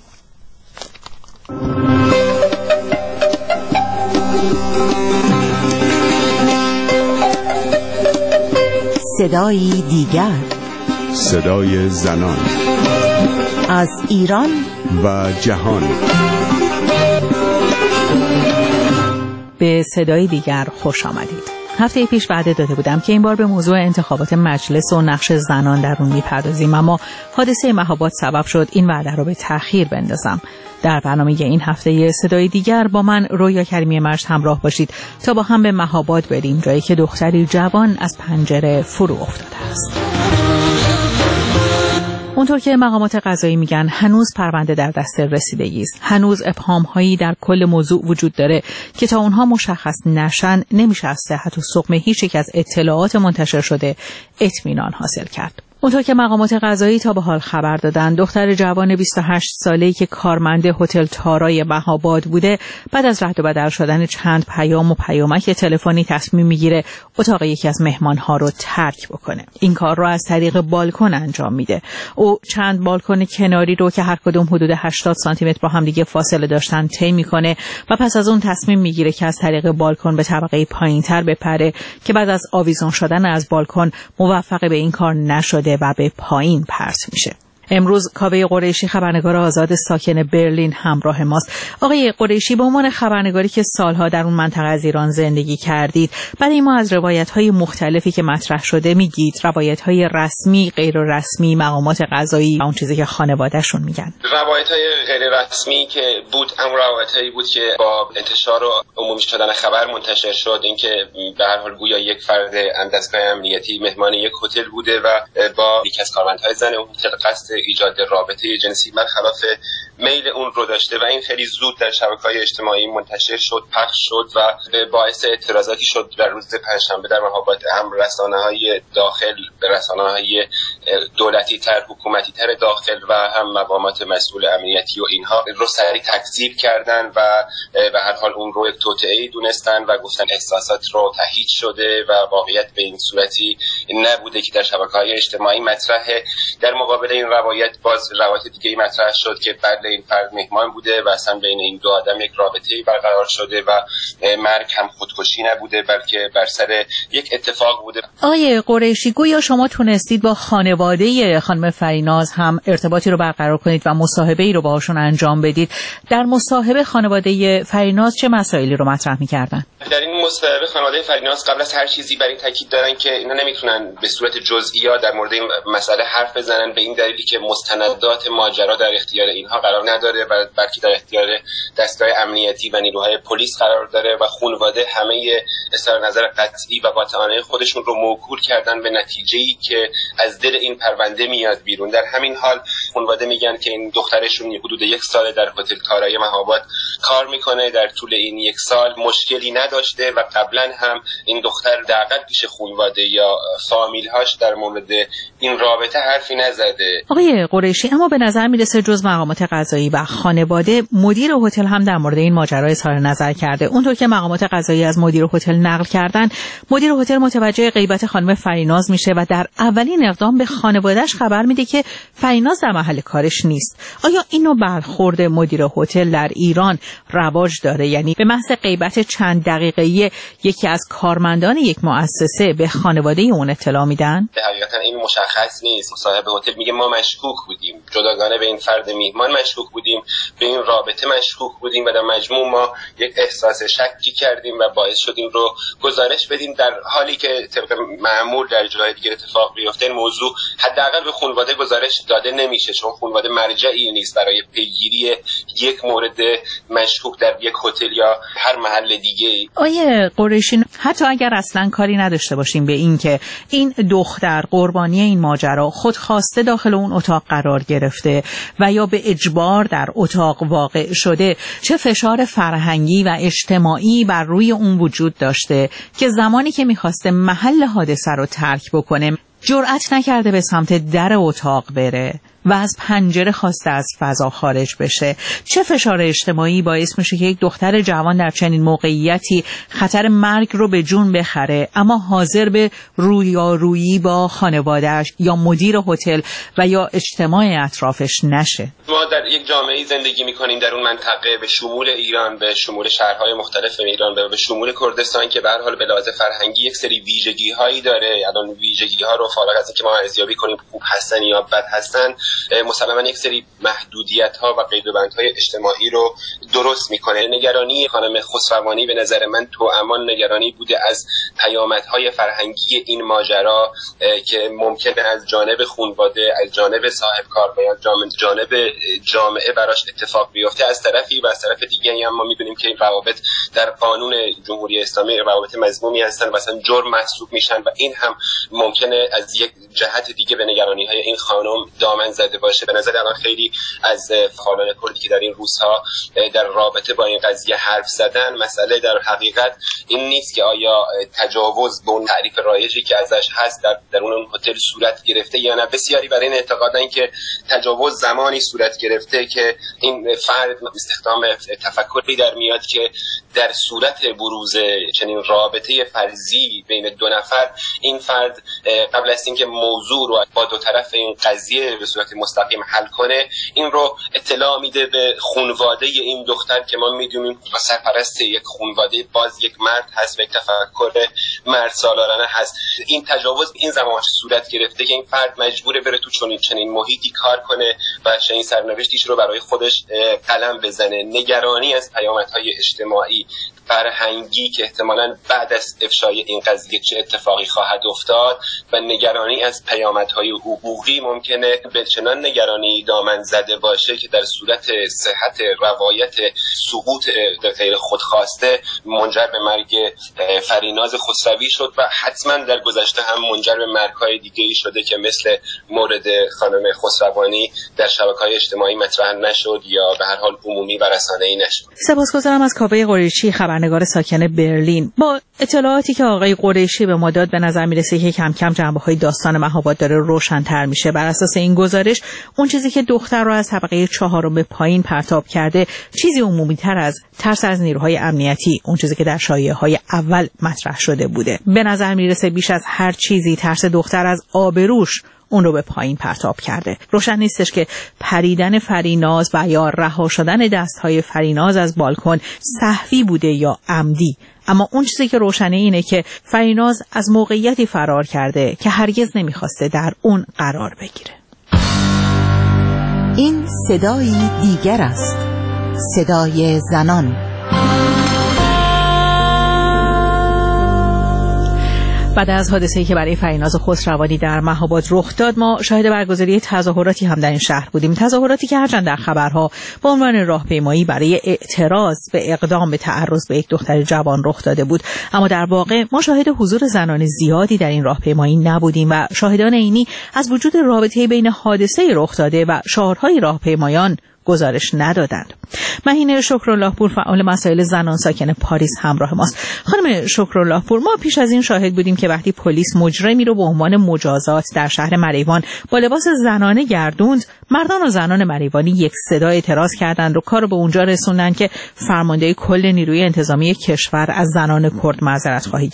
صدای دیگر، صدای زنان از ایران و جهان. به صدای دیگر خوش آمدید. هفته پیش وعده داده بودم که این بار به موضوع انتخابات مجلس و نقش زنان در اون میپردازیم، اما حادثه مهاباد سبب شد این وعده رو به تأخیر بندازم. در برنامه این هفته صدای دیگر با من رویا کریمی مجد همراه باشید تا با هم به مهاباد بریم، جایی که دختری جوان از پنجره فرو افتاده است. اونطور که مقامات قضایی میگن هنوز پرونده در دست رسیدگی است. هنوز ابهام‌هایی در کل موضوع وجود داره که تا اونها مشخص نشن نمیشه از صحت و سقم هیچ یک از اطلاعات منتشر شده اطمینان حاصل کرد. اونطور که مقامات قضایی تا به حال خبر دادن دختر جوان 28 ساله‌ای که کارمند هتل تارای مهاباد بوده بعد از رد و بدل شدن چند پیام و پیامک تلفنی تصمیم میگیره اتاق یکی از مهمان‌ها رو ترک بکنه. این کار رو از طریق بالکن انجام میده. او چند بالکن کناری رو که هر کدوم حدود 80 سانتی متر با هم دیگه فاصله داشتن طی میکنه و پس از اون تصمیم میگیره که از طریق بالکن به طبقه پایین‌تر بپره که بعد از آویزان شدن از بالکن موفق به این کار نشده و به پایین پرت میشه. امروز کاوه قریشی خبرنگار آزاد ساکن برلین همراه ماست. آقای قریشی، به عنوان خبرنگاری که سالها در اون منطقه از ایران زندگی کردید، برای ما از روایت‌های مختلفی که مطرح شده میگید، روایت‌های رسمی، غیر رسمی، مقامات قضایی و اون چیزی که خانواده‌شون میگن. روایت‌های غیر رسمی که بود، اون روایت‌هایی بود که با انتشار و عمومی شدن خبر منتشر شد، اینکه به هر حال گویا یک فرد دستگاه امنیتی مهمان یک هتل بوده و با یک از کارمندهای زن اون هتل قصد ایجاد رابطه جنسی برخلاف میل اون رو داشته و این خیلی زود در شبکه‌های اجتماعی منتشر شد، پخش شد و باعث اعتراضاتی شد در روز پنجشنبه در مهاباد. هم رسانه‌های داخل، رسانه‌های دولتی تر، حکومتی تر داخل و هم مقامات مسئول امنیتی و اینها رو سریع تکذیب کردن و به هر حال اون رو یک توطئه‌ای دونستن و گفتن احساسات رو تهییج شده و واقعیت به این صورتی نبوده که در شبکه‌های اجتماعی مطرحه. در مقابل این روایت باز روایت دیگه‌ای مطرح شد که بله این فرد مهمان بوده و اصلا بین این دو آدم یک رابطه‌ای برقرار شده و مرگ هم خودکشی نبوده بلکه بر سر یک اتفاق بوده. آقای قریشی، گویا شما تونستید با خانواده خانم فریناز هم ارتباطی رو برقرار کنید و مصاحبه‌ای رو باهاشون انجام بدید. در مصاحبه خانواده فریناز چه مسائلی رو مطرح می‌کردن؟ در این مصاحبه خانواده فریناز قبل از هر چیزی بر این تاکید دارن که اینا نمیتونن به صورت جزئیات در مورد این مسئله حرف بزنن، به این دلیلی که مستندات ماجرا در اختیار اینها قرار نداره و بلکه در اختیار دستگاه امنیتی و نیروهای پلیس قرار داره و خانواده همه اظهار نظر قطعی و قاطعانه خودشون رو موکول کردن به نتیجه‌ای که از دل این پرونده میاد بیرون. در همین حال خانواده میگن که این دخترشون حدود 1 سال در هتل تارای مهاباد کار میکنه، در طول این 1 سال مشکلی نداشته و قبلا هم این دختر دقیقاً پیش خانواده یا فامیل‌هاش در مورد این رابطه حرفی نزده. آقای قریشی، اما به نظر میرسه جز مقامات قضایی و خانواده، مدیر هتل هم در مورد این ماجرا اظهار نظر کرده. اونطور که مقامات قضایی از مدیر هتل نقل کردن، مدیر هتل متوجه غیبت خانم فریناز میشه و در اولین اقدام به خانواده‌اش خبر میده که فریناز در محل کارش نیست. آیا این نوع برخورد مدیر هتل در ایران رواج داره؟ یعنی به محض غیبت چند دقیقه‌ای یکی از کارمندان یک مؤسسه به خانواده اون اطلاع میدن؟ حقیقتا این مشخص نیست. صاحب هتل میگه ما مشکوک بودیم، جداگانه به این فرد میهمان مشکوک بودیم، به این رابطه مشکوک بودیم و در مجموع ما یک احساس شکی کردیم و باعث شد این رو گزارش بدیم، در حالی که طبق معمول در جای دیگه اتفاق بیفته این موضوع حداقل به خانواده گزارش داده نمیشه، چون خانواده مرجعی نیست برای پیگیری یک مورد مشکوک در یک هتل یا هر محل دیگه. آیه قریشی، حتی اگر اصلا کاری نداشته باشیم به این که این دختر قربانی این ماجرا خودخواسته داخل اون اتاق قرار گرفته و یا به اجبار در اتاق واقع شده، چه فشار فرهنگی و اجتماعی بر روی اون وجود داشته که زمانی که میخواسته محل حادثه رو ترک بکنه جرأت نکرده به سمت در اتاق بره و از پنجره خواسته از فضا خارج بشه. چه فشار اجتماعی باعث میشه که یک دختر جوان در چنین موقعیتی خطر مرگ رو به جون بخره اما حاضر به رویارویی با خانواده‌اش یا مدیر هتل و یا اجتماع اطرافش نشه؟ ما در یک جامعه زندگی میکنیم در اون منطقه به شمول ایران، به شمول شهرهای مختلف ایران، به شمول کردستان که به هر حال به لحاظ فرهنگی یک سری ویژگی‌هایی داره. الان ویژگی‌ها رو فارغ از اینکه ما ارزیابی کنیم خوب هستن یا بد هستن، مسلماً یک سری محدودیت‌ها و قیدوبندهای اجتماعی رو درست میکنه. نگرانی خانم خسروانی به نظر من توامان نگرانی بوده از پیامدهای فرهنگی این ماجرا که ممکنه از جانب خانواده، از جانب صاحب کار و یا جانب جامعه براش اتفاق بیفته از طرفی، و از طرف دیگه هم ما می‌دونیم که این روابط در قانون جمهوری اسلامی روابط مذمومی هستن و اصلا جرم محسوب میشن و این هم ممکنه از یک جهت دیگه به نگرانی‌های این خانم دامن زده باشه. به نظر الان خیلی از فعالان کردی که در این روزها در رابطه با این قضیه حرف زدن، مسئله در حقیقت این نیست که آیا تجاوز به اون تعریف رایجی که ازش هست در اون هتل صورت گرفته یا نه. بسیاری برای این اعتقادن که تجاوز زمانی صورت گرفته که این فرد استخدام تفکری در میاد که در صورت بروز چنین رابطه فرضی بین دو نفر این فرد قبل از اینکه موضوع رو با دو طرف این قضیه به صورت مستقیم حل کنه این رو اطلاع میده به خانواده این دختر که ما میدونیم سرپرست یک خانواده باز یک مرد هست و یک تفکر مرد سالارانه هست. این تجاوز این زمان صورت گرفته که این فرد مجبوره بره تو چنین محیطی کار کنه و چنین سرنوشتیش رو برای خودش قلم بزنه. نگرانی از پیامدهای اجتماعی فرهنگی که احتمالاً بعد از افشای این قضیه چه اتفاقی خواهد افتاد و نگرانی از پیامدهای حقوقی ممکنه به چنان نگرانی دامن زده باشه که در صورت صحت روایت سقوط غیر خودخواسته منجر به مرگ فریناز خسروی شد و حتما در گذشته هم منجر به مرگ‌های دیگه‌ای شده که مثل مورد خانم خسروانی در شبکه‌های اجتماعی مطرح نشد یا به هر حال عمومی و رسانه‌ای نشد. سپاسگزارم از کاوه قریشی، خبرنگار ساکن برلین. با اطلاعاتی که آقای قریشی به ما داد به نظر میرسه که کم کم جنبه‌های داستان مهاباد داره روشن‌تر میشه. بر اساس این گزارش اون چیزی که دختر رو از طبقه 4 به پایین پرتاب کرده چیزی عمومی‌تر از ترس از نیروهای امنیتی، اون چیزی که در شایعه‌های اول مطرح شده بوده. به نظر میرسه بیش از هر چیزی ترس دختر از آبروش اون رو به پایین پرتاب کرده. روشن نیستش که پریدن فریناز و یا رها شدن دستهای فریناز از بالکن سهوی بوده یا عمدی، اما اون چیزی که روشنه اینه که فریناز از موقعیتی فرار کرده که هرگز نمیخواسته در اون قرار بگیره. این صدایی دیگر است، صدای زنان. بعد از حادثه‌ای که برای فریناز خسروانی در مهاباد رخ داد، ما شاهد برگزاری تظاهراتی هم در این شهر بودیم. تظاهراتی که هرچند در خبرها با عنوان راهپیمایی برای اعتراض به اقدام به تعرض به یک دختر جوان رخ داده بود، اما در واقع ما شاهد حضور زنان زیادی در این راهپیمایی نبودیم و شاهدان عینی از وجود رابطه بین حادثه رخ داده و شعارهای راهپیمایان گزارش ندادند. مهینه شکراللهپور، فعال مسائل زنان ساکن پاریس، همراه ماست. خانم شکراللهپور، ما پیش از این شاهد بودیم که وقتی پلیس مجرمی رو به عنوان مجازات در شهر مریوان با لباس زنانه گردوند، مردان و زنان مریوانی یک صدا اعتراض کردند و کار رو به اونجا رسوندن که فرمانده کل نیروی انتظامی کشور از زنان کرد معذرت خواهی کرد.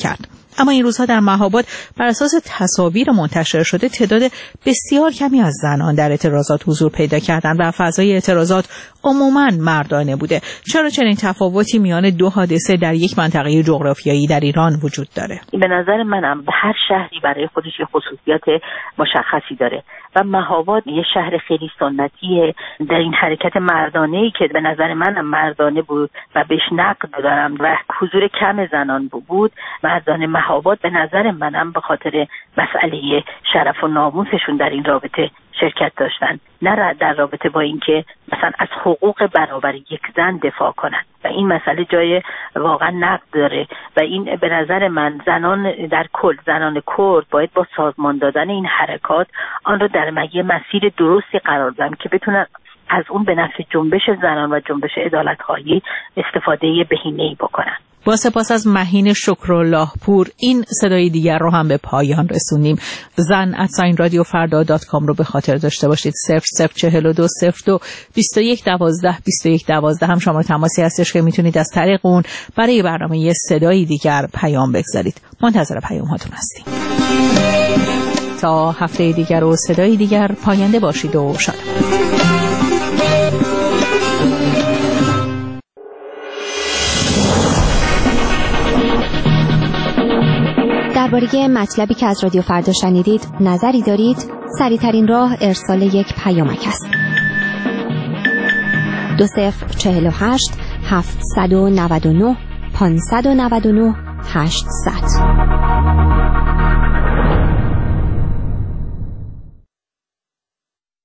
اما این روزها در مهاباد بر اساس تصاویر منتشر شده تعداد بسیار کمی از زنان در اعتراضات حضور پیدا کردند و فضای اعتراضات عموماً مردانه بوده. چرا چنین تفاوتی میان دو حادثه در یک منطقه جغرافیایی در ایران وجود داره؟ به نظر منم هر شهری برای خودش خصوصیات مشخصی داره و مهاباد یه شهر خیلی سنتیه در این حرکت مردانه‌ای که به نظر منم مردانه بود و بهش نقد دارم و حضور کم زنان بود. مردان مهاباد به نظر منم به خاطر مسئله شرف و ناموسشون در این رابطه شرکت داشتن، نه در رابطه با اینکه مثلا از حقوق برابر یک زن دفاع کنن و این مسئله جای واقعا نقد داره و این به نظر من زنان در کل، زنان کرد باید با سازمان دادن این حرکات آن را در مسیر درستی قرار بدن که بتونن از اون به نفع جنبش زنان و جنبش عدالت‌خواهی استفاده بهینه‌ای بکنن. با سپاس از مهین شکرالله پور این صدای دیگر رو هم به پایان رسونیم. zan@radiofarda.com رو به خاطر داشته باشید. 0042 02 21 12 21 12 هم شما تماسی هستش که میتونید از طریق اون برای برنامه صدای دیگر پیام بگذارید. منتظر پیام هاتون هستیم. تا هفته دیگر و صدای دیگر پاینده باشید و شاد. درباره مطلبی که از رادیو فردا شنیدید نظری دارید؟ سریع‌ترین راه ارسال یک پیامک است. 2048 799 599 800